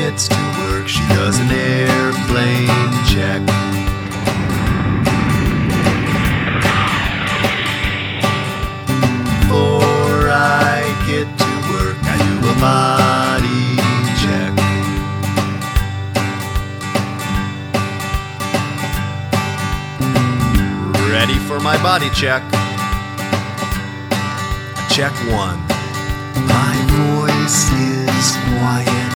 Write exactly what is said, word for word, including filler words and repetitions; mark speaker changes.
Speaker 1: gets to work, she does an airplane check. Before I get to work, I do a body check. Ready for my body check. Check one.